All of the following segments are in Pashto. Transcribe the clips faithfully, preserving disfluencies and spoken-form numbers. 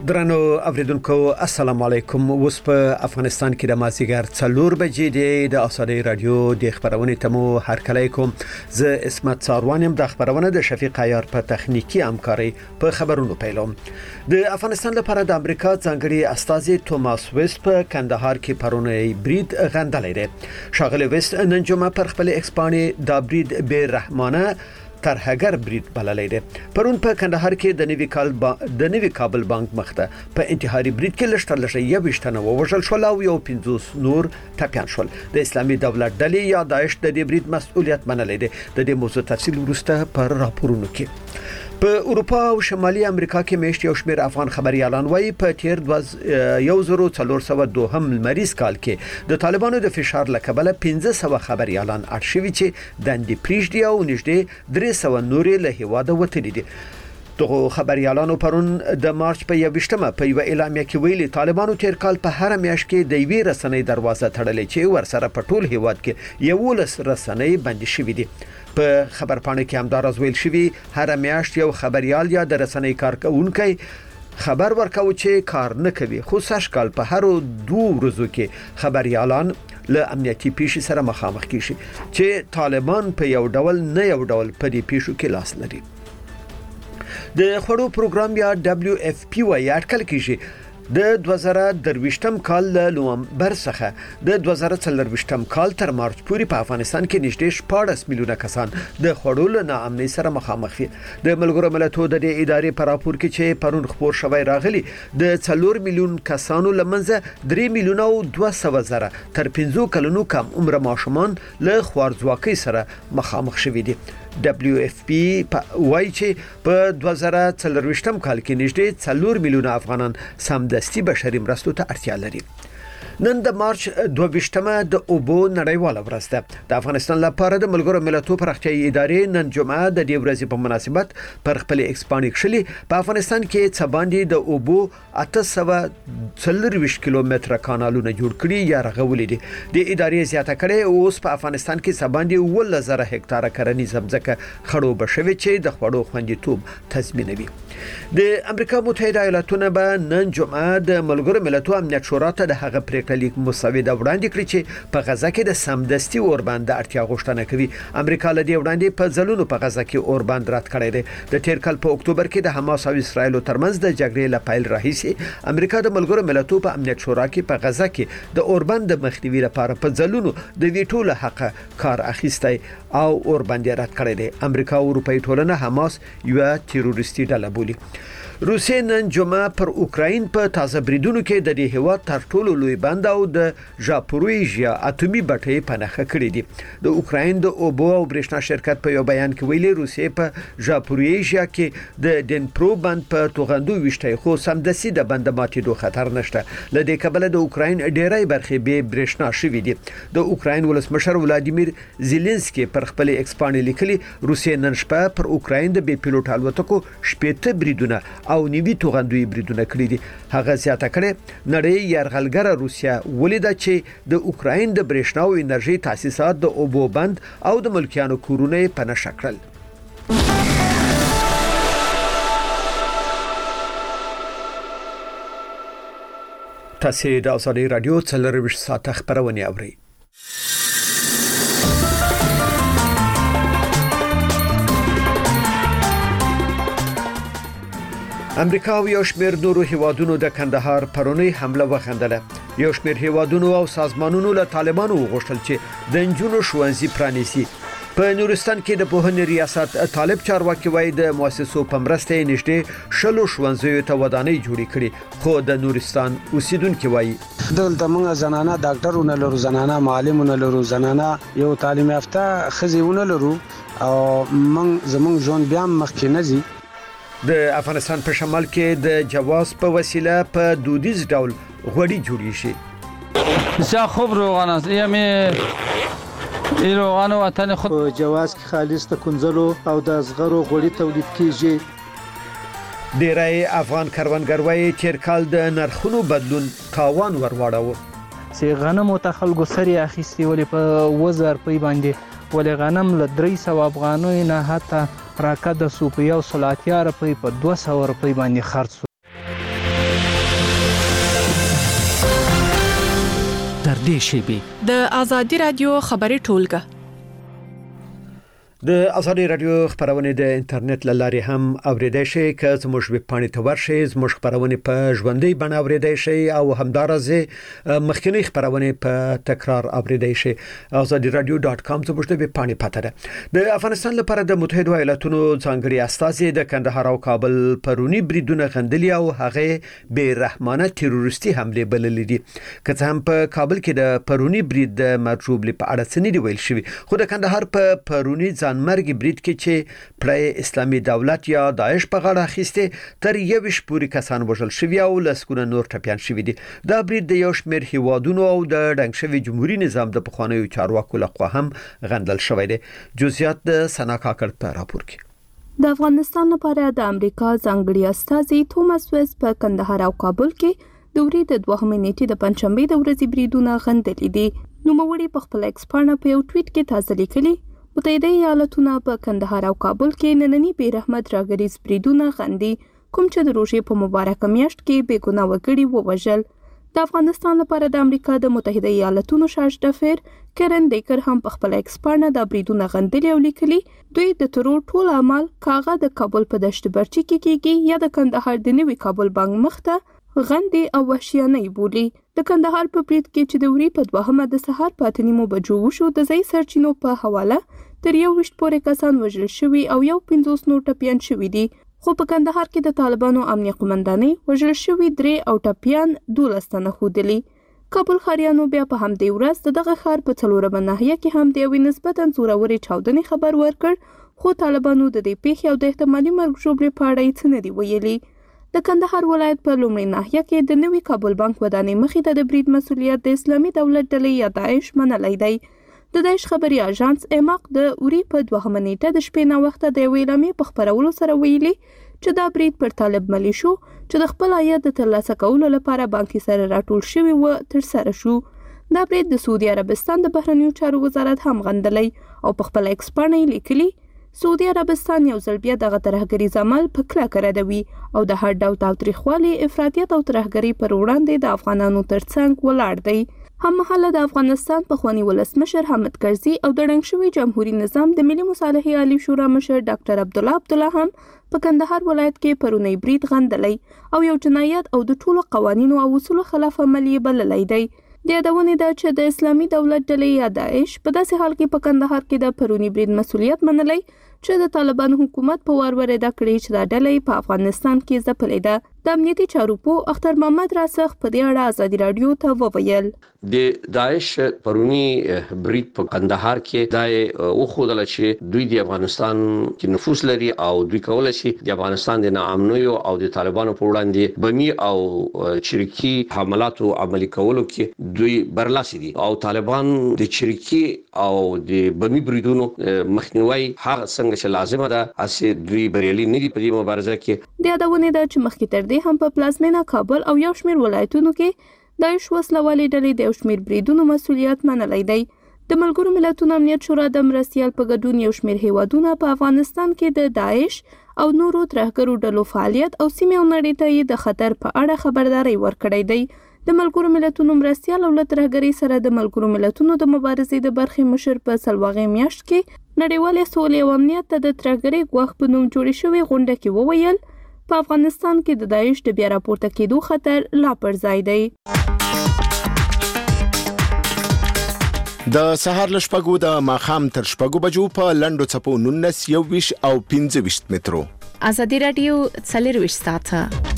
درنو اوریدونکو السلام علیکم. اوس په افغانستان کې د مازیګر څلور بجې دی. د آزادۍ رادیو د خبرونې تمو هر کله کوم زه اسمت ساروانم. د خبرونه د شفیق عیار په تخنیکی همکاري په خبرونو پیلوم. د افغانستان لپاره د امریکا ځانګړي استازي توماس ویست په کندهار کې پرونی برید غندلې ده. شاغلی ویست نن جمعه پر خپل ایکسپانی د برید به رحمانه ترهګر برید بللې ده. پرون په کندهار کې د نوي کال با... د نوي کابل بانک مخته په انتحاري برید کې لشتر لشه یو وشتنه ووژل شول او یو پنځوس نور ټپيان شول. د اسلامي دولت ډلې یا داعش د دې برید مسؤلیت منلې ده. د دې موضوع تفصیل ورسته پر راپورونو کې. په اروپا او شمالي امریکا کې میشت یو شمېر افغان خبريالان وایي په تیر یو زرو څلور سوه دوهم مریض کال کې د طالبانو د فشار لکبله پنځه سوه خبريالان اړشوي چې دندې پریږدي او نږدې درې سوه نورې له هیواده وتلي دي. دغه خبريالانو پرون د مارچ په یوشتمه په یو اعلامیه کې ویلي طالبانو تیر کال په هر میاشت کې د وی رسنۍ دروازه تړلې چې ورسره په ټول هیواد کې یو لس رسنۍ بند شوې دي. په خبرپاڼه کې هم دا راځویل شوی هر میاشت یو خبريال یا د رسنۍ کارکونکي خبر ورکاوه چې کار نه کوي. خو سږ کال په هر دوه ورځو کې خبريالان له امنیتي پیښې سره مخامخ کیږي چې طالبان په یو ډول نه یو ډول په دې پیښو کې لاس لري. د خړو پروګرام یا دبليو اف پی وايي اټکل کیږي د دوه زره درویشتم کال له نومبر څخه د دوه زره څلورویشتم کال تر مارچ پورې په افغانستان کې نږدې شپاړس میلیونه کسان د خړو له ناامنۍ سره مخامخ دي. د ملګرو ملتونو د دې ادارې په راپور کې چې پرون خبر شوی راغلی د څلور میلیون کسانو لمنځه درې میلیونه او دوه سوه زره تر پنځه کلونو کم عمر ماشومان له خوارځواکۍ سره مخامخ شوي دي. دبليو اف پی وايي چې په دوه زره څلورویشتم کال کې نږدې څلور میلیونه افغانان سمدستي بشري مرستو ته اړتیا لري. نن د مارچ دوه ویشتمه د اوبو نړیواله ورځ ده. د افغانستان لپاره د ملګرو ملتونو پراختیايي ادارې نن جمعه د دې ورځې په مناسبت پر خپل ایکسپانی کښلي په افغانستان کې څه باندې د اوبو اته سوه څلورویشت کیلومتره کانالونه جوړ کړي یا رغولي دي. د ادارې زیاته کړي اوس په افغانستان کې څه باندې اوولس زره هکتاره کرنیز ځمکه خړوبه بشوي چې د خوړو خوندیتوب تضمینوي. د امریکا متحده ایالاتونه به نن جمعه د ملګرو ملتونو امنیت شورا ته د هغه پریکړه لیک مسوده وړاندې کړې چې په غزا کې د سمدستي اوربند اړتیا غوښتنه کوي. امریکا له دې وړاندې په ځلونو په غزا کې اوربند رد کړی دی. د تیر کال په اکتوبر کې د حماس او اسرایل ترمنځ د جګړې له پیل راهیسې امریکا د ملګرو ملتونو په امنیت شورا کې په غزا کې د اوربند د مخنیوي لپاره په ځلونو د ویټو له حق کار اخیستی او اوربند رد کړی دی. امریکا او اروپאי ټولنه حماس یو تروریستي ډله بولي. روسیه نن جمعه پر اوکراین په تازه بریدونو کې د دې هیواد تر ټولو لوی بند او د ژاپوروژیا اټومي بټۍ پنهخه کړې دي. د اوکراین د اوبو او برېښنا شرکت په یو بیان کې ویلي روسیه په ژاپوروژیا کې د ډنپرو بند په توغندو وشتي خو سمدسي د بند ماتېدو خطر نشته. ل دې کبله د اوکراین ډېرای برخې به برېښنا شوې دي. د اوکراین ولسمشر ولادیمیر زيلنسکي پر خپل ایکسپانی لیکلي روسیه نن شپه پر اوکراین د بي پيلوټ الوتکو شپږ بریدونه او نیوي توغندوی بریدونه کړی دي. هغه زیاته کړي نړۍ یرغلګره روسیا ولیده چې د اوکراین د برېښنا او انرژي تاسیسات د اوبو بند او د ملکیانو کورونه په نشه کړل. تاسو د آزادۍ رادیو څلورویشت ساعته خبرونه اورئ. امریکا او یو شمېر نورو هیوادونو د کندهار پرونی حمله وغندله. یو شمېر هیوادونو او سازمانونو له طالبانو وغوښتل چې د نجونو ښوونځي پرانیسي. په نورستان کې د پوهنې ریاست طالب چارواکي وایي د مؤسسو په مرسته نږدې شلو ښوونځیو ته ودانۍ جوړې کړي. خو د نورستان اوسیدونکو وایي دلته موږ زنانه ډاکټرونه لرو، زنانه معلمونه لرو، زنانه یو تعلیم یافته خزیونه لرو او موږ زموږ ژوند بیا مخکې نه ځي. د افغانستان په شمال کې د جواز په وسیله په دودیز ډول غوړي جوړی شي. بسیار خوب روغان است. یعنی این روغان وطن خود په جواز کې خالص د کنځلو او د ازغرو غوړي تولید کیږي. ډیری افغان کروندګر وایي چې کال د نرخونو بدلون تاوان ورواړو. سی غنم او تخلګو سری اخیستي ولې په وزر پی باندې ولې غنم له درې سوه افغانۍ نه حتی راکده سو په یو سل اتیا روپۍ په دوه سوه روپۍ باندې خرڅ سو. نږدې شي. د ازادي رادیو خبري ټولګه د ازادي رادیو خبرونه د انټرنیټ لاري هم اوریدای شي. که زموږ ویب پاڼې ته ورشئ زموږ خبرونه په ژوندۍ بڼه اوریدای شي او همدارسه مخکنی خبرونه په تکرار اوریدای شي. ازادي رادیو ډاټ کام زموږ د ویب پاڼې پته ده. د افغانستان لپاره د متحده ایالاتونو ځانګړي استازي د کندهار او کابل پرونی بریدونه غندلي او هغه بې رحمانه تروریستي حمله بللې دي. که څه هم په کابل کې د پرونی برید د مرجوبلي په اړه څه نه دی ویل شوی، خو د کندهار په پرونی ځانمرګي برید کې چې پړای اسلامي دولت یا داعش په غاړه اخیسته تر یوش پورې کسان وژل شوی او لسګونه نور ټپيان شوی دي. دا برید د یو شمېر هیوادونو او د ډنګ شوی جمهوریت نظام د پخوانیو چارواکو لخوا هم غندل شوی دی. جزئیات د سنا کاکړ په راپور کې. د افغانستان لپاره د امریکا ځانګړي استازي توماس ویس په کندهار او کابل کې د ورې د دوهمې نیټې د پنځشنبه د ورځې بریدونه غندلي دي. نوموړي په خپل ایکس پاڼه په یو ټویټ کې تازه لیکلي متحده ایالاتونه په کندهار او کابل کې نننی بې رحمت راګریز بریدونه غندي، کوم چې د روژې په مبارکه میاشت کې بې ګناه وګړي ووژل. د افغانستان لپاره د امریکا د متحده ایالاتونو شاش دفیر کرن ډیکر هم په خپل ایکس پاڼه د بریدونه غندلي او لیکلي دوی د ترور ټول عمل کاغه د کابل په دشت برچی کې کېږي یا د کندهار د نوي کابل بانک مخته غندي او وحشیانه بولی. د کندهار په برید کې چې د وري په دوهمه د سهار په اته نیمو بجو وشو د ځای سرچینو په حواله تر یو وشت پورې کسان وژل شوي او یو پنځوس نور ټپيان شوي دي. خو په کندهار کې د طالبانو امنیه قومندانۍ وژل شوي درې او ټپيان دولس تنه ښودلي. کابل ښاریانو بیا په همدې ورځ د دغه ښار په څلورمه ناحیه کې هم د یوې نسبتاً زورورې چاودنې خبر ورکړ، خو طالبانو د دې پیښې او د احتمالي مرګ ژوبلې په اړه څه نه دي ویلي. د کندهار ولایت په لومړۍ ناحیه کې د نوي کابل بانک ودانۍ مخې ته د برید مسؤلیت د اسلامي دولت ډلې یا داعش منلی دی. د داعش خبري اژانس ایماق د اوري په دوهمه نیټه د شپې ناوخته د یوې اعلامیې په خپرولو سره ویلي چې دا برید پر طالب ملیشو چې د خپل عاید د ترلاسه کولو لپاره بانکي سره راټول شوي و ترسره شو. دا برید د سعودي عربستان د بهرنیو چارو وزارت هم غندلی او په خپل ایکس پاڼه لیکلي سعودي عربستان یو ځل بیا دغه ترهګریز عمل په کلکه ردوي او د هر ډول تاوتریخوالي، افراطیت او ترهګرۍ پر وړاندې د افغانانو ترڅنګ ولاړ دی. هممهاله د افغانستان پخوانی ولسمشر حامد کرزي او د ړنګ شوي جمهوریت نظام د ملي مصالحې عالی شورا مشر ډاکټر عبدالله عبدالله هم په کندهار ولایت کې پرونی برید غندلی او یو جنایت او د ټولو قوانینو او اصولو خلاف عمل یې بللی دی. د یادونې ده چې د اسلامي دولت ډلې یا داعش په داسې حال کې په کندهار کې د پرونی برید مسؤلیت منلی چې د طالبانو حکومت په وار ورېدا کړی چې دا ډلې په افغانستان کې ځپلې ده. د امنیتي چارو په اختر محمد راسخ په دې اړه ازادي رادیو ته وویل د داعش پرونی برید په کندهار کې دا او خودل چې دوی د افغانستان کې نفوذ لري او دوی کولای شي د افغانستان د ناامنیو او د طالبانو په وړاندې بمی او چریکي حملاتو عملي کولو کې دوی برلاسي دي او طالبان د چریکي او د بمی بریدونو مخنیوي هغه څنګه چې لازمه ده اسې دوی بریالي نه دي په دې مبارزه کې. د یادونې ده چې مخکې تر دې هم په پلازمینه کابل او یو شمېر ولایتونو کې داعش وسلوالې ډلې د یو شمېر بریدونو مسؤلیت منلی دی. د ملګرو ملتونو امنیت شورا د مرستیال په ګډون یو شمېر هیوادونه په افغانستان کې د داعش او نورو ترهګرو ډلو فعالیت او سیمې او نړۍ ته د خطر په اړه خبرداري ورکړی دی. د ملګرو ملتونو مرستیال او له ترهګرۍ سره د ملګرو ملتونو د مبارزې د برخې مشر په سلواغې میاشت کې نړیوالې سولې او امنیت ته د ترهګرۍ ګواښ په نوم جوړې شوې غونډه کې وویل په افغانستان کې د داعش د بیا راپورته کېدو خطر لا پر ځای دی. د سهار له شپږو د ماښام تر شپږو بجو په لنډو څپو نولس یوویشت او پنځه ویشت مترو. ازادي رادیو څلور ویشت ساعته.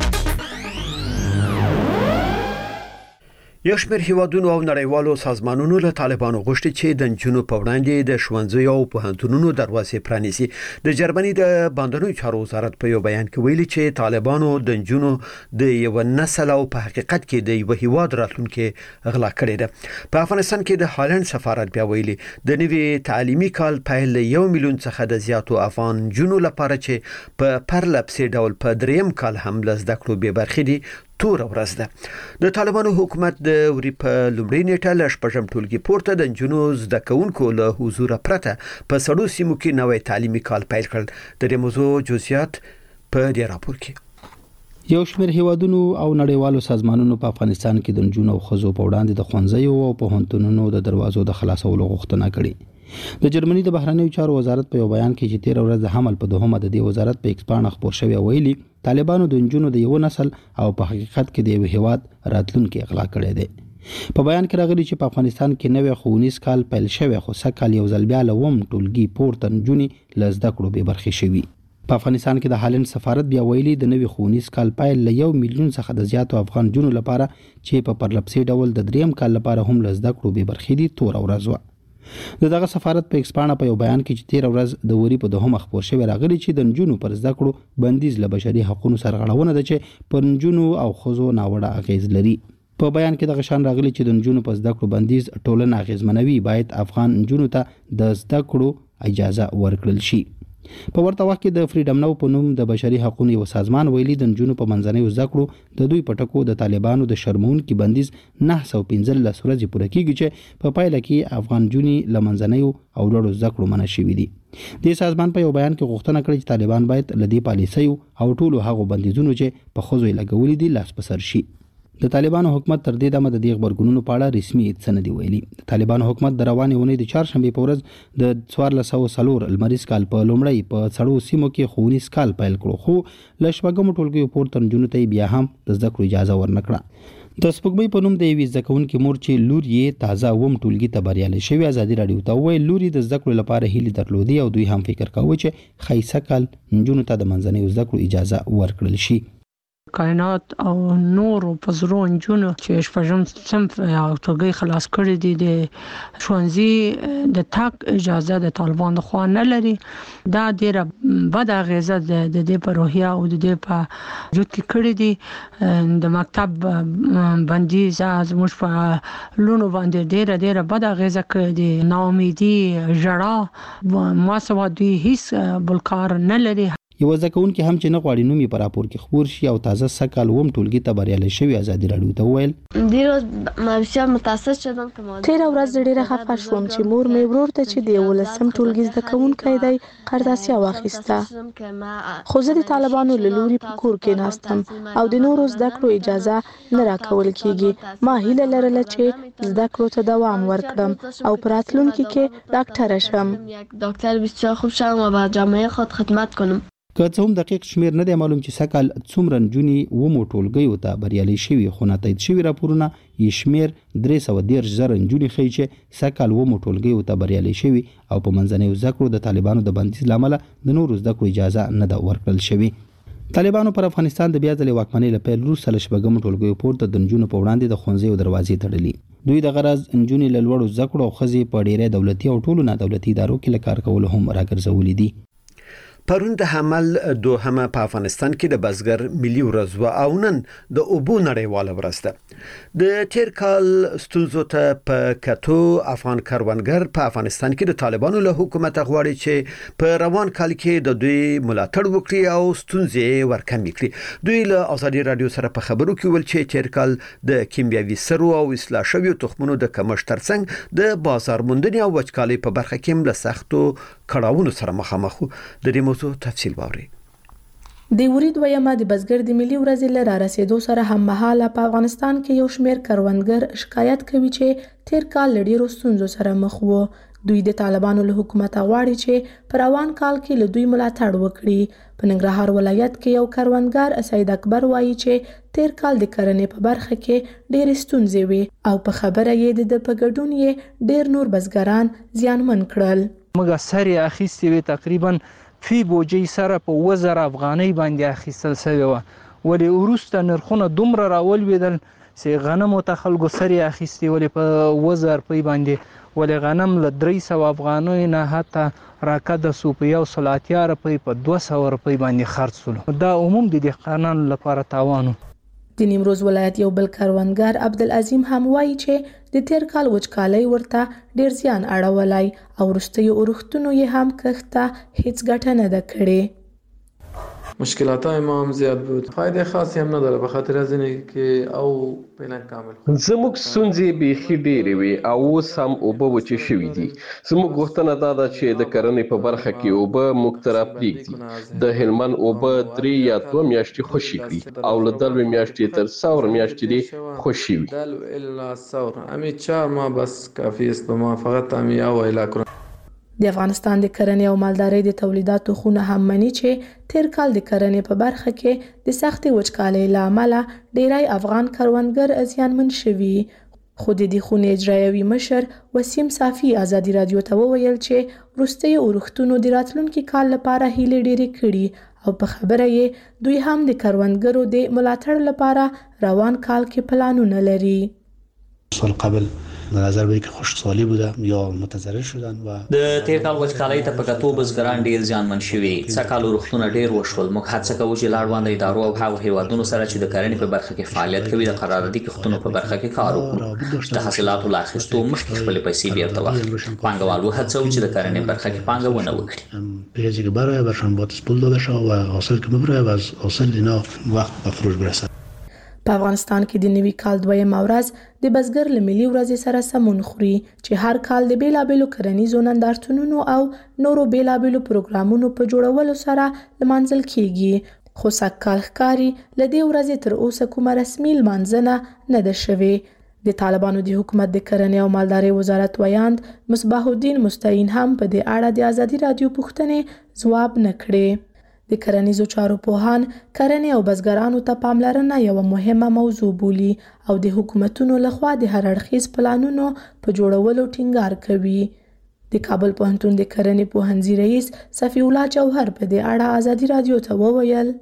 یو شمېر هیوادونو او نړیوالو سازمانونو له طالبانو غوښتي چې د نجونو په وړاندې د ښوونځیو او پوهنتونونو دروازې پرانیزي. د جرمني د باندنیو چارو وزارت په یو بیان کې ویلي چې طالبانو د نجونو د یو نسل او په حقیقت کې د یو هیواد راتلونکي غلا کړی ده. په افغانستان کې د هالند سفارت بیا ویلي د نوي تعلیمي کال پیل یو میلیون څخه د زیاتو افغان نجونو لپاره چې په پرلپسې ډول په دریم کال هم له زده کړو بې برخې دي تور ورځ ده. د طالبانو حکومت د وری په لومړۍ نیټه له شپږم ټولګي پورته د نجونو زده کوونکو له حضور پرته په سړو سیمو کې نوې تعلیمي کال پیل کړ. د دې موضوع جزئیات په دې راپور کې. یو شمېر هیوادونو او نړیوالو سازمانونو په افغانستان کې د نجونو او ښځو په وړاندې د ښوونځیو او پوهنتونونو د دروازو د خلاصولو غوښتنه کړې. د جرمني د بهرنیو چارو وزارت په یو بیان کې چې تیر ورځ د حمل په دوهمه د دې وزارت په ایکسپانه خبر شوی ویلي طالبانو د نجونو د یو نسل او په حقیقت کې د یو هیواد راتلونکي اغلا کړی دی. په بیان کې راغلي چې په افغانستان کې نوې ښوونیز کال پیل شوی خو سږ کال یو ځل بیا له اووم ټولګي پورته نجونې له زده کړو بې برخې شوي. په افغانستان کې د هالند سفارت بیا ویلي د نوي ښوونیز کال پیل له یو میلیون څخه د زیاتو افغان جنونو لپاره چې په پرلپسې ډول د دریم کال لپاره هم له زده کړو بې برخې دي توره ورځ وه. د دغه سفارت په ایکسپانه په یو بیان کې چې تیر ورځ د وري په دوهمه خبر شوی راغلی چې د نجونو پر زده کړو بندیز له بشري حقوقو سرغړونه ده چې پر نجونو او ښځو ناوړه اغیز لري. په بیان کې د غشان راغلی چې د نجونو په زده کړو بندیز ټولنه اغیزمنوي باید افغان نجونو ته د زده کړو اجازه ورکړل شي. په ورته وخت کې د فریډم نو په نوم د بشري حقوقو یو سازمان ویلي د نجونو په منځنۍ زده کړو د دوی په ټکو د طالبانو د شرمونکي بندیز نه سوه پنځلس ورځې پوره کیږي چې په پایله کې افغان جونې له منځنۍ او لوړو زده کړو منع شوي دي. د سازمان په یو بیان کې غوښتنه کړې چې طالبان باید له دې پالیسیو او ټولو هغو بندیزونو چې په ښځو یې لګولي دي لاس په سر شي. د طالبانو حکومت تر دې دمه د دې خبرګونونو په اړه رسمي څه نه دي ویلي. د طالبانو حکومت د روانې اونۍ د چهارشنبې په ورځ د څوارلس سوه څلور لمریز کال په لومړی په سړو سیمو کې ښوونیز کال پیل کړو خو له شپږمو ټولګیو پورته نجونو ته بیا هم د زده کړو اجازه ورنه کړه. د سپوږمۍ په نوم د یوې زده کوونکې مور چې لور یې تازه اووم ټولګي ته بریالی شوې ازادي راډیو ته وویل لور یې د زده کړو لپاره هیلې درلودې او دوی هم فکر کاوه چې ښایسته کال نجونو ته د منځنیو زده کړو اجازه ورکړل شي. کائنات او نور په زرو نجونو چې شپږم صنف او ټولګي خلاص کړي دي د ښوونځي د تاک اجازه د طالبان د خوا نه لري. دا ډیره بد اغیزه د دې په روحیه او د دې په وجود کې کړي دي. د مکتب بندیز زموږ په لونو باندې ډیره ډیره بد اغیزه کړي دي. ناامیدي ژړا ما سوا دوی هیڅ بل کار نه لري. یو زده کوونکي هم چې نه غواړي نوم یې په راپور کې خپور شي او تازه سږ کال اووم ټولګي ته بریالی شوی ازادي راډیو ته وویل تېره ورځ ډېره خفه شوم چې مور مې ورور ته چې د یولسم ټولګي زده کوونکی دی قرضاسیه واخیسته خو زه د طالبانو له لوري په کور کې ناستم او د نورو زده کړو اجازه نه راکول کیږي. ما هیله لرله چې زده کړو ته دوام ورکړم او په راتلونکي کې ډاکټره شم. دکتر بسیار خوب شوم و به جامعه خود خدمت کنم. که څه هم دقیق شمیر نه دی معلوم چې سږ کال څومره نجونې اوومو ټولګیو ته بریالۍ شوي خو ناتایید شوي راپورونه یې شمیر درې سوه دېرش زره نجونې ښیي چې سږ کال اوومو ټولګیو ته بریالۍ شوي او په منځنیو زده کړو د طالبانو د بندیز له امله د نورو زده کړو اجازه نه ده ورکړل شوې. طالبانو پر افغانستان د بیا ځلې واکمنۍ له پیل وروسته له شپږمو ټولګیو پورته د نجونو په وړاندې د ښوونځیو دروازې تړلي. دوی د غرض نجونې له لوړو زده کړو او ښځې په ډیری دولتي او ټولو نادولتي ادارو کې له کار کولو هم راګرځولي دي. پرون د حمل دوهمه په افغانستان کې د بزګر ملي ورځ و او نن د اوبو نړیواله ورځ ده. د تیر کال ستونزو ته په کتو افغان کروندګر په افغانستان کې د طالبانو له حکومت غواړي چې په روان کال کې د دوی ملاتړ وکړي او ستونزې ورکمې کړي. دوی له ازادي راډیو سره په خبرو کې ویل چې تیر کال د کیمیاوي سرو او اصلاح شویو تخمونو د کمښت ترڅنګ د بازار موندنې او وچکالۍ په برخه کې هم له سختو کړاوونو سره مخامخ وو. د دې موضوع تفصیل باوري د ورید ویمه د بزګر د ملي ورځې له رارسېدو سره هم مهاله په افغانستان کې یو شمېر کروندګر شکایت کوي چې تیر کال له ډېرو ستونزو سره مخ وو. دوی د طالبانو له حکومت غواړي چې په روان کال کې له دوی ملاتړ وکړي. په ننګرهار ولایت کې یو کروندګر سید اکبر وایي چې تیر کال د کرنې په برخه کې ډېرې ستونزې وي او په خبره یې د په ګډون یې ډېر نور بزګران زیانمن کړل. موږ سری اخیستې وي تقریبا فی بوجۍ سره په اووه زره افغانۍ باندې اخیستل شوې وه ولې وروسته نرخونه دومره راولوېدل چې غنمو ته خلکو سرې اخیستې ولې په اووه زره روپۍ باندې ولې غنم له درې سوه افغانیو نه حتی راکده سو په یو سل اتیا روپۍ په دوه سوه روپۍ باندې خرڅ شولو. دا عموم د دهقانانو لپاره تاوان و. د نیمروز ولایت یو بل کروندګر عبدالعظیم هم وایي چې د تیر کال وچکالۍ ورته ډیر زیان اړولی او وروستیو اورښتونو یې هم کښت ته هیڅ ګټه نه ده کړې. مشکلات ما هم زیاد بود. فایده خاصی هم نداره به خاطر از اینه که او فعلا کامل زموږ ستونزې بیخي ډېرې وي او اوس هم اوبه وچې شوي دي. زموږ غوښتنه دا ده چې د کرنې په برخه کې اوبه موږ ته راپرېږدي. د هلمند اوبه درې یا دوه میاشتې خوشې کړي او له دلوي میاشتې تر څلور میاشتې دې خوشې وي. دلو الا ثور همین چهار ماه بس کافی است به ما فقط همین او علاقه. د افغانستان د کرنې او مالدارۍ د تولیداتو خونه هم مني چې تیر کال د کرنې په برخه کې د سختې وچکالۍ له امله ډیری افغان کروندګر زیانمن شوي. خو د دې خونې اجرایوي مشر وسیم صافي ازادي رادیو ته وویل چې وروستي اورښتونو د راتلونکي کال لپاره هیلې ډېرې کړي او په خبره یې دوی هم د کروندګرو د ملاتړ لپاره روان کال کې پلانونه لري. سال قبل به نظر بری که خشکسالی بوده یا متضرر شدن و د تیر کال وچکالۍ ته په کتو بزګران ډیر زیانمن شوي. سږکال اورښتونه ډیر وشول. موږ هڅه کوو چې لاړوانده ادارو او هغو هیوادونو سره چې د کرنې په برخه کې فعالیت کوي د قراردادي کښتونو په برخه کې کار وکړو. د حاصلاتو له اخیستو مخکې خپلې پیسې بیرته واخلي. پانګوال وهڅوو چې د کرنې برخه کې پانګونه وکړي. پیسې که برای برشان باید پول داده شود و حاصل که ببره و از حاصل اینا وقت به فروش برسد. په افغانستان کې د نوي کال دویمه ورځ د بزګر له ملي ورځې سره سمون خوري چې هر کال د بیلابیلو کرنیزو نندارتونونو او نورو بیلابیلو پروګرامونو په جوړولو سره لمانځل کیږي. خو سږکال ښکاري له دې ورځې تر اوسه کومه رسمي لمانځنه نه ده شوې. د طالبانو د حکومت د کرنې او مالدارۍ وزارت ویاند مصباح الدین مستعین هم په دې اړه د ازادي رادیو پوښتنې ځواب نه کړې. د کرنیزو چارو پوهان کرنې او بزګرانو ته پاملرنه یوه مهمه موضوع بولي او د حکومتونو لخوا د هر اړخیز پلانونو په جوړولو ټینګار کوي. د کابل پوهنتون د کرنې پوهنځي رئیس صفی الله جوهر په دې اړه ازادي رادیو ته وویل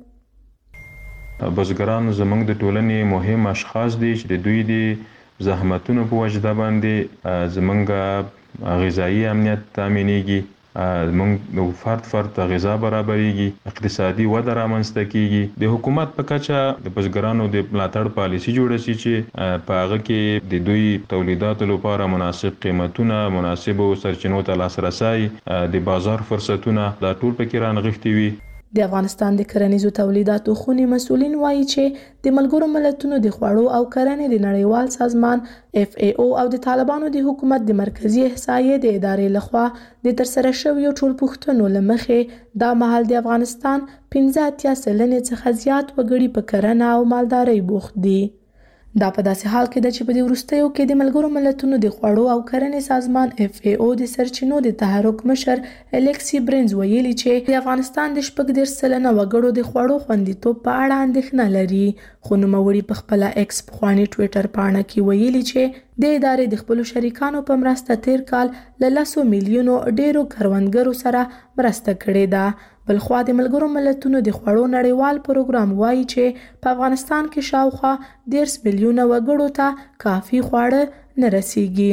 بزګران زموږ د ټولنې مهم اشخاص دي چې د دوی د زحمتونو په وجه باندې زموږ غذایی امنیت تامینېږي. موږ د فرد فرد غذا برابرېږي. اقتصادي وده رامنځته کیږي. د حکومت په کچه د بزګرانو د ملاتړ پالیسي جوړه شي چې په هغه کې د دوی تولیداتو لپاره مناسب قیمتونه، مناسبو سرچینو ته لاسرسی، د بازار فرصتونه دا ټول پکې رانغښتي وي. د افغانستان د کرنیزو تولیداتو خونې مسؤلین وایي چې د ملګرو ملتونو د خوړو او کرنې د نړیوال سازمان اف ای او او د طالبانو د حکومت د مرکزی احصایې د ادارې لخوا د ترسره شویو ټولپوښتنو له مخې دا مهال د افغانستان پنځه اتیا سلنې څخه زیات وګړي په کرنه او مالدارۍ بوخت دي. دا په داسې حال کې ده چې په دې وروستیو کې د ملګرو ملتونو د خوړو او کرنې سازمان اف ای او د سرچینو د تحرک مشر الکسی برنز ویلي چې د افغانستان د شپږ دېرش سلنه وګړو د خوړو خوندیتوب په اړه اندېښنه لري. خو نوموړي په خپله ایکس پخواني ټویټر پاڼه کې ویلي چې د ادارې د خپلو شریکانو په مرسته تیر کال له لسو میلیونو ډیرو کروندګرو سره مرسته کړې ده. بلخوا د ملګرو ملتونو د خوړو نړیوال پروګرام وایي چې په افغانستان کې شاوخوا دېرش میلیونه وګړو ته کافي خواړه نه رسیږي.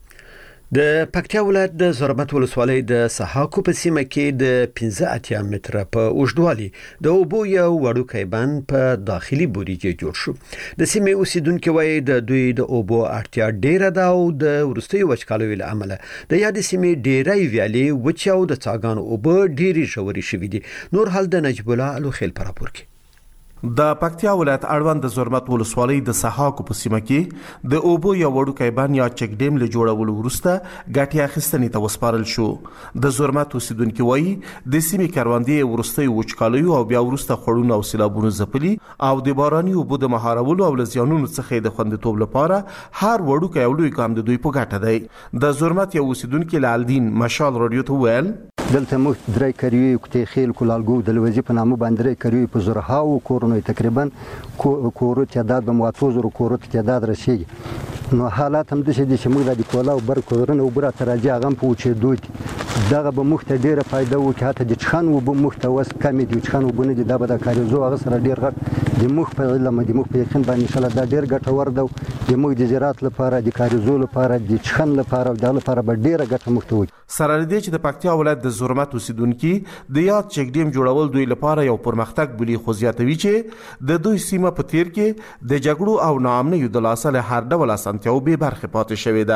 د پکتیا ولایت د زرمت ولسوالۍ د سحاکو په سیمه کې د پنځه اتیا متره په اوږدوالي د اوبو یو وړوکی بند په داخلي بورجې جوړ شو. د سیمې اوسیدونکو وایي د دوی د اوبو اړتیا ډیره ده او د وروستیو وچکالیو له امله د یادې سیمې ډیری ویالې وچې او د څاګانو اوبه ډیرې ژورې شوي دي. نور حال د نجیب الله الوخیل په راپور کې. د پکتیا ولایت اړوند د زرمت ولسوالۍ د سحاکو په سیمه کې د اوبو یو وړوکی بند یا چک ډیم له جوړولو وروسته ګټې اخیستنې ته وسپارل شو. د زرمت اوسیدونکي وایي د سیمې کروندې وروستیو وچکالیو او بیا وروسته خوړونه او سیلابونو ځپلي او د باراني اوبو د مهارولو او له زیانونو څخه د خوندیتوب لپاره هر وړوکی او لوی ګام د دوی په ګټه دی. د زرمت یو اوسیدونکي لالدین مشال رادیو ته وویل دلته موږ درې کریوي کوتې خیل کولالګو د لوزي په نامه باندې درې کریوي په زرهاو کورونو تقریبا کورو تعداد به مواتو زرو کورو تعداد رسیږي. نو حالات هم د شې چې موږ د کولا او بر کورونه او بر تراجع غم په وچې دوی دغه به موږ ته ډیره فائدہ وکړي. حتی د چخن و به موږ ته وس کمې دي چخن وبونه دي دا به د کاریزو هغه سره ډیر غټ د موږ په علم د موږ په یقین باندې ان شاء الله دا ډیر ګټور ده. د موږ د زراعت لپاره د کاریزو لپاره د چخن لپاره او د لپاره به ډیره ګټه موږ ته وکړي. سره لري چې د پکتیا ولایت د زرمت اوسیدونکي د یاد چک ډیم جوړول دوی لپاره یو پرمختګ بلی خو زیاتوي چې د دوی سیمه په تیر کې د جګړو او ناامنیو د لاسه له هر ډول اسانتیاو به برخه پاتې شوې ده.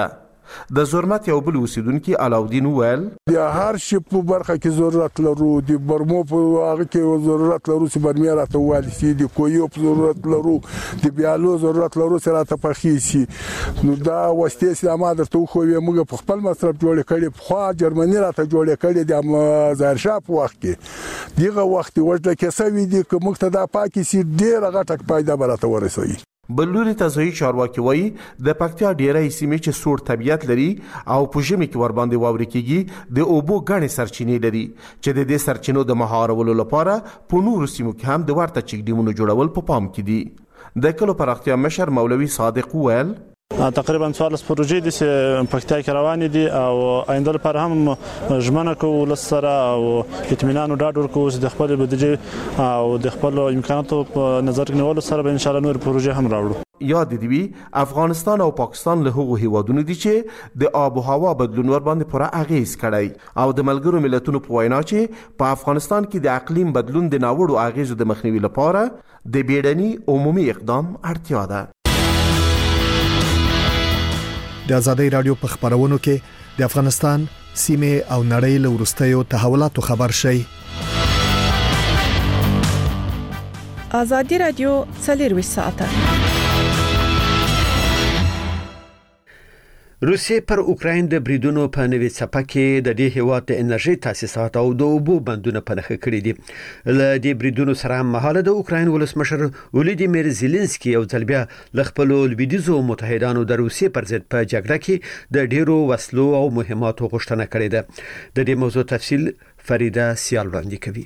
د زرمت یو بل اوسیدونکي علاودین وویل د هر شي په برخه کې ضرورت لرو، د برمو په هغه کې ضرورت لرو چې برمې راته والي سي، د کویو په ضرورت لرو، د بیالو ضرورت لرو چې راته پخې سي. نو دا وسیلې چې ما درته وښویې موږ په خپل مصرف جوړې کړې، پخوا جرمني راته جوړې کړې د ظاهرشاه په وخت کې. دغه وخت وجده کې سوي دي که موږ ته دا پاکې سي ډېره غټه پایده به راته ورسوي. بلوري تزوی چارواکي وایي د پکتیا ډیری سیمې چې سوړ طبیعت لري او په ژمي کې ورباندې واورې کېږي د اوبو ګڼې سرچینې لري چې د دې سرچینو د مهارولو لپاره په نورو سیمو کې هم د ورته چک ډیمونو جوړول په پام کې دي. د کلو پراختیا مشر مولوي صادق وویل تقریبا څوارلس پروژې دي چې پکتیا کې روانې دي او آینده لپاره هم ژمنه کوو ولس سره او اطمینان او ډاډ ورکوو چې د خپل بودیجې او د خپل امکاناتو په نظر کې نیولو سره به ان شاء الله نور پروژې هم راوړو. یاد دی وی افغانستان او پاکستان له هغو هیوادونو دي چې د آب او هوا بدلون ور باندې پوره اغیز کړی او د ملګرو ملتونو په وینا چې په افغانستان کې د اقلیم بدلون د ناوړو اغیزو د مخنیوي لپاره د بیړني عمومي اقدام اړتیا ده. د آزادۍ رادیو په خبرونو کې د افغانستان سیمه او نړۍ له وروستیو تحولاتو خبر شي. آزادۍ رادیو څلور ساعته. روسیې پر اوکراین د بریدونو په نوې څپه کې د دې هیواد د انرژي تاسیسات او د اوبو بندونه په نښه کړي دي. له دې بریدونو سره مهاله د اوکراین ولسمشر ولودیمیر زيلنسکي او ځلبیا ل خپل لویدیزو متحدانو د روسیې پر ضد په جګړه کې د ډیرو وسلو او مهماتو غوښتنه کړې ده. د دې موضوع تفصیل فریده سیال وړاندې کوي.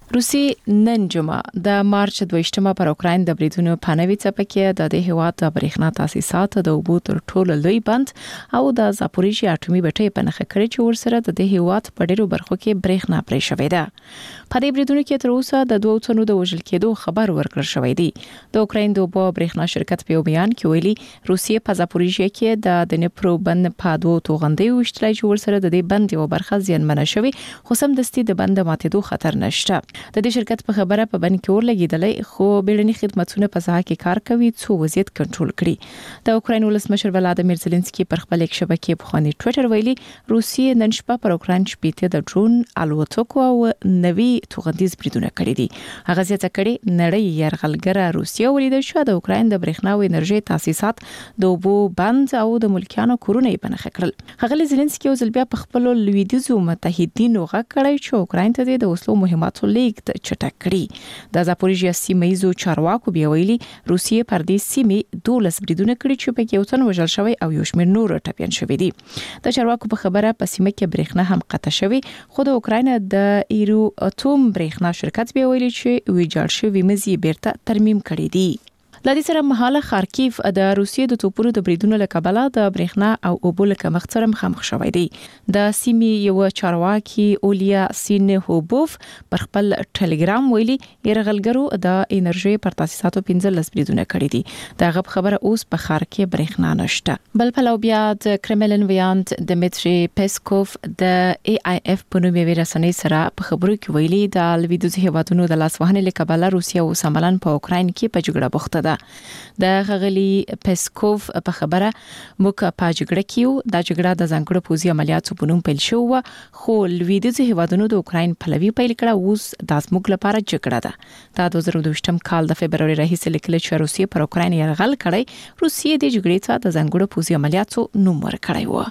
روسي نن جمعه د مارچ دویشتمه پر اوکراین د بریدونو په نوې څپه کې د دې هیواد د برېښنا تاسیسات د اوبو تر ټولو لوی بند او د زاپوریژیا اټومي بټۍ په نښه کړې چې ورسره د دې هیواد په ډیرو برخو کې برېښنا پرې شوې ده. په دې بریدونو کې تر اوسه د دوه تنو د وژل کېدو خبر ورکړل شوی دی. د اوکراین د اوبو برېښنا شرکت په بیان کې ویلي روسیې په زاپوریژیا کې د دنپرو بند په دوه توغندۍ وشتلای چې ورسره د دې بند یو برخه زیانمنه شوی، خو سم دستي د بند ماتېدو خطر نشته. د دې شرکت په خبره په بند کې ورلګیدلې، خو بیړني خدماتونه په ساحه کې کار کوي څو وضعیت کنټرول کړي. د اوکراین ولسمشر ولادیمیر زيلنسکي پر خپل یک شبکې په خواني ټوئیټر ویلي روسیې نن شپه پر اوکراین شپېته د ډرون الوتکو او نوي توغندیز بریدونه کړي دي. هغه ځکه کړي نړۍ يرغلګره روسیه ولیدل شو د اوکراین د برېښنا او انرژي تاسیسات د اوبو بند او د ملکیانو کورونه یې بنخ کړل. هغه زيلنسکي او ځلبیا په خپل لویدیزو متحدینو غږ کړی چې اوکراین ته د وسلو مهماتو لیږد چټک کړي. د زاپوریژیا سیمه چارواکو بیا ویلي روسیې پر دې سیمه دولس بریدونه کړي چې په کې یو تن وژل شوی او یو شمېر نور ټپيان شوی دي. د چارواکو په خبره په سیمه کې برېښنا هم قطع شوی، خو د اوکراین د ایرو اټوم برېښنا شرکت بیا ویلي چې ویجاړ شوی مزي بیرته ترمیم کړي دي. د دې سره مهاله خارکیف د روسیې د توپونو د بریدونو له کبله د برېښنا او اوبو له کمښت سره مخامخ شوی دی. د سیمې یو چارواکي اولیا سینهوبوف پر خپل ټلګرام ویلي يرغلګرو د انرژي پر تاسیساتو پنځلس بریدونه کړي دي. دغه خبره اوس په خار کې برېښنا نشته. بل پلو بیا د کرملن ویاند دمیتری پیسکوف د ای آی اف په نوم یې رسنۍ سره په خبرو کې ویلي د لویدیځ هیوادونو د لاسوهنې له کبله روسیه او سملان په اوکراین کې په جګړه بوخته ده. د غغلی پیسکوف په خبره موږ په جګړه کې د جګړه د ځانګړو پوځي عملیاتو په نوم پیل شو، خو لویدیځ هیوادونو د اوکراین پلوي پیل کړه. اوس د زموږ لپاره جګړه ده. د دوه زره دوه کال د فبرवरी راهیسې لیکل چې روسیې پر اوکراین یرغل کړی، روسیې د جګړې ته د ځانګړو پوځي عملیاتو نوم ورکړی و.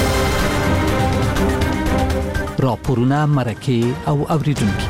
راپورونه مرکه او اوریدونکو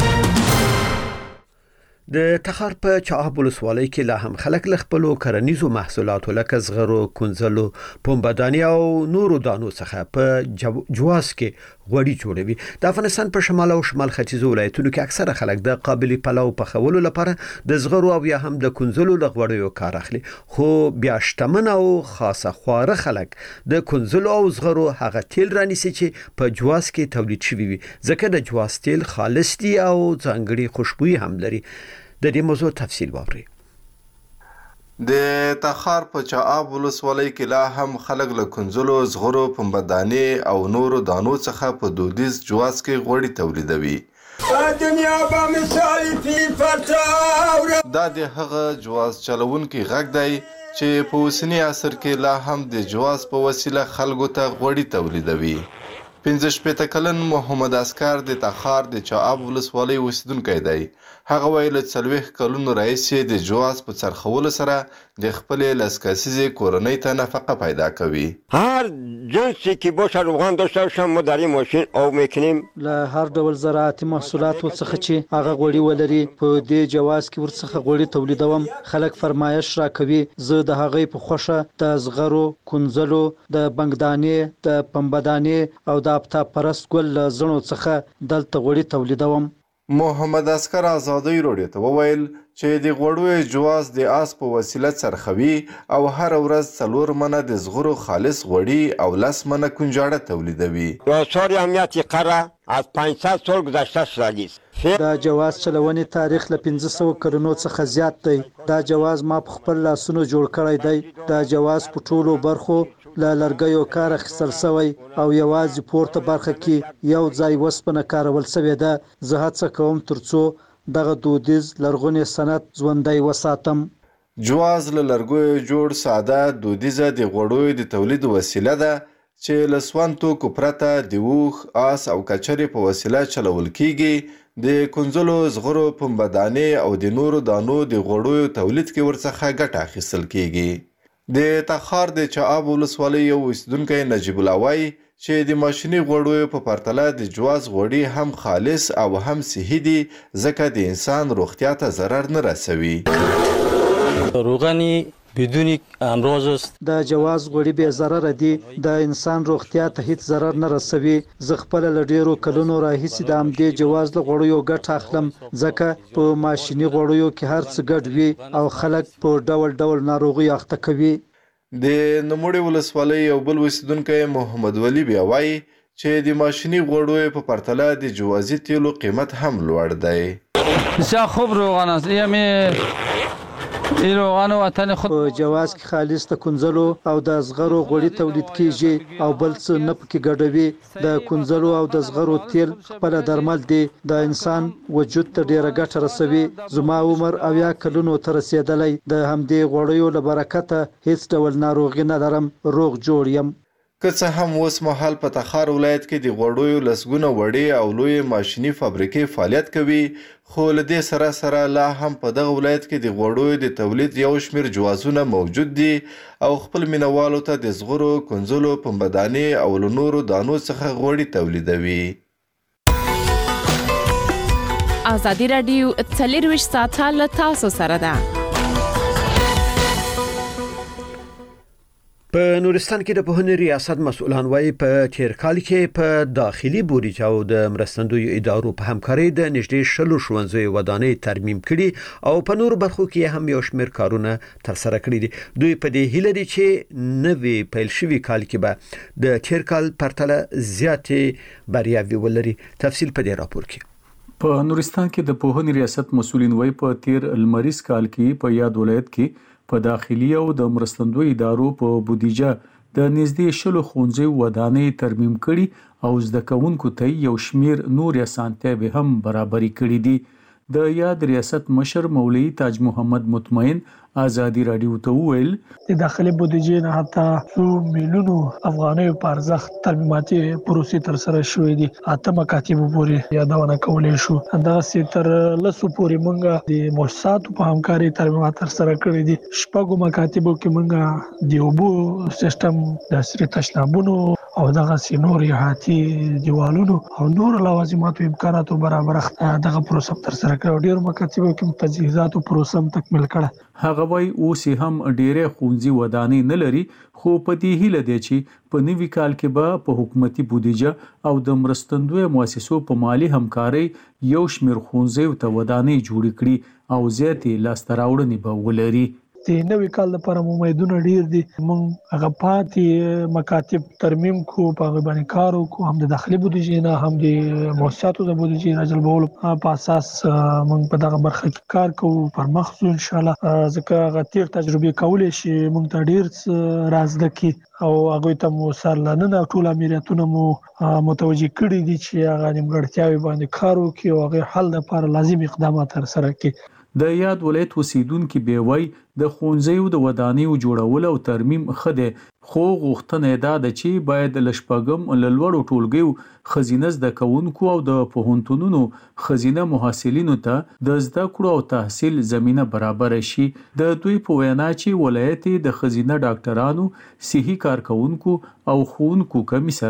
د تخار په چاهاب ولسوالۍ کې لا هم خلک له خپلو کرنیزو محصولاتو لکه زغرو، کونځلو، پومبداني او نورو دانو څخه په جواز کې غوړي جوړوي. د افغانستان په شمال او شمال ختیځو ولایتونو کې اکثره خلک د قابلی پلاو پخولو لپاره د زغرو او یا هم د کونځلو له غوړیو کار اخلي، خو بیا شتمن او خاصه خواره خلک د کونځلو او زغرو هغه تیل رانیسي چې په جواز کې تولید شوی وي، ځکه د جواز تیل خالص دي او ځانګړي خوشبويي هم لري. د دې موضوع تفصیل واورئ. د تخار په چاهاب ولسوالۍ کې لا هم خلک له کونځلو، زغرو، پنبدانې او نورو دانو څخه په دودیز جواز کې غوړي تولیدوي. دا د هغه جواز چلونکي غږ دی چې په اوسني عصر کې لا هم د جواز په وسیله خلکو ته غوړي تولیدوي. پنځه شپېته کلن محمد اسکر د تخار د چااب ولسوالۍ اوسیدونکی دی. هغه وایي له څلوېښت کلونو راهیسې د جواز په څرخولو سره د خپلې لس کسیزې کورنۍ ته نفقه پیدا کوي. هر جنسی که باشه روغن داشته باشم ما در این ماشین آب میکنیم. له هر ډول زراعتي محصولاتو څخه چې هغه غوړي ولري په دې جواز کې ورڅخه غوړي تولیدوم. خلک فرمایش راکوي. زه د هغې په خوښه د زغرو، کونځلو، د بنګدانې، د پنبهدانې او د آفتاب پرست ګل له زڼو څخه دلته غوړي تولیدوم. محمد اسکر آزادۍ راډیو ته وویل چې د غوړیو جواز د آس په وسیله څرخوي او هر ورځ څلور منه د زغرو خالص غوړي او لس منه کنجاړه تولیدوي. آثار امنیت قره از پانصد سال گذشته شده است. دا جواز چلونې تاریخ له پنځه سوه کلونو څخه زیات دی. دا جواز ما په خپل لاسونو جوړ کړی دی. دا جواز په ټولو برخو له لرګیو کار اخیستل شوی او یوازې پورته برخه کې یو ځای وسپنه کارول شوې ده. زه هڅه کوم ترڅو دغه دودیز لرغونی صنعت ژوندی وساتم. جواز له لرګیو جوړ ساده دودیزه د غوړیو د تولید وسیله ده چې له سون توکو پرته د اوښ، آس او کچرې په وسیله چلول کیږي. د کنځلو، زغرو، پنبهدانې او د نورو دانو د غوړیو تولید کې ورڅخه ګټه اخیستل کیږي. د تخار د چااب ولسوالۍ یو اوسیدونکی نجیب الله وایي چې د ماشیني غوړیو په پرتله د جواز غوړي هم خالص او هم صحي دي ځکه د انسان روغتیا ته ضرر نه رسوي. روغنی بدون امراض است. د جواز غوړي به ضرر دي. د انسان روغتیا ته هیڅ ضرر نه رسوي. زه خپل له ډیرو کلونو راهیسې د همدې جواز له غوړیو ګټه اخلم ځکه په ماشیني غوړیو کې هر څه ګډ وي او خلک په ډول ډول ناروغي اخته کوي. د نوموړې ولسوالۍ یو بل اوسیدونکی محمد ولی بیا وایي چې د ماشیني غوړیو په پرتله د جوازي تیلو قیمت هم لوړ دی. بسیار خوب روغن است. یعنی این روغن وطن خود په جواز کې خالص د کنځلو او د زغرو غوړي تولید کیږي او بل څه نه پکې ګډوي. د کنځلو او د زغرو تیل خپل درمل دي. د انسان وجود ته ډیره ګټه رسوي. زما عمر اویا کلونو ته رسیدلی. د همدې غوړیو له برکته هیڅ ډول ناروغي نه لرم. روغ جوړ یم. که څه هم اوس مهال په تخار ولایت کې د غوړیو لسګونه وړې او لویې ماشیني فابریکې فعالیت کوي، خو له دې سره سره لا هم په دغه ولایت کې د غوړیو د تولید یو شمېر جوازونه موجود دي او خپل مینوالو ته د زغرو، کنځلو، پنبهدانې او له نورو دانو څخه غوړي تولیدوي. ازادي راډیو څلرویشت ساعته له تاسو سره ده. په نورستان کې د پوهنې ریاست مسؤلان وايي په تیر کال کې په داخلي بودیجه او د مرستندویو ادارو په همکارۍ د نږدې شلو ښوونځیو ودانۍ ترمیم کړي او په نورو برخو کې هم یو شمېر کارونه ترسره کړي دي. دوی په دې هیله دي چې نوي پیل شوي کال کې به د تیر کال پرتله زیاتې بریاوې ولري. تفصیل په دې راپور کې. په نورستان کې د پوهنې ریاست مسؤلین وايي په تیر لمریز کال کې په یاد ولایت کې په داخلي او د مرستندوی ادارو په بودیجه د نږدې شلو ښوونځیو ودانۍ ترمیم کړي او زده کوونکو ته یو شمیر نور اسانتیاوې هم برابرې کړي دي. د یاد ریاست مشر مولوی تاج محمد مطمئن ازادي راډیو ته وویل د داخلي بودیجې نه حتی څو میلیونو افغانۍ په ارزښت ترمیماتي پروسې تر سره شوې دي. اته مکاتب پورې یادونه کولای شو. دا سي تر لسو پورې مونږه د مؤسساتو په همکاري ترمیمات تر سره کړې دي. شپږو مکاتبو کې مونږه د اوبو سیستم د عصري تشنابونو او دغه سينور احاطي دیوالونو او نور لوازماتو امکاناتو برابر دغه پروسه تر سره کړو. ډیرو مکاتبو کې تجهیزاتو پروسه تکمیل کړه. هغه وای اوس هم ډیره خونځي ودانۍ نه لري، خو په دې هیله دی چې په نوي کال کې به په حکومتي بودیجه او د مرستندوی مؤسسو په مالی همکاري یو شمېر خونځي ته ودانۍ جوړ کړي او زیاتې لاسته راوړنې به ولري. د نوې کال لپاره امیدونه ډیر دي. مونږ هغه پاتې مکاتب ترمیم کو په هغه باندې کار وکړو، هم د داخلي بودیجې نه هم د مؤسساتو د بودیجې راجلبولو په اساس مونږ په دغه برخه کې کار کوو پر مخ ځو ان شاء الله. ځکه هغه تیر تجربه کولې شي مونږ ته ډیر راز دکی او هغه ته مو سرلنه ټول امریتونه مو متوجي کړی دي چې هغه نیمګړتیاوي باندې کار وکړي او هغه حل لپاره لازم اقدامات تر سره کړي. د یاد ولایت اوسیدونکو به وای د خونځیو د ودانیو جوړول او ترمیم خده خو غوښتنه ده د چې باید لشپګم لوړو ټولګیو خزینه زده کوونکو او د پوهنتونونو خزینه محصلینو ته د زده کړو او تحصیل زمينه برابر شي. د دوی په وینا چې ولایت د خزینه ډاکټرانو صحي کارکونکو او خوونکو کمیسر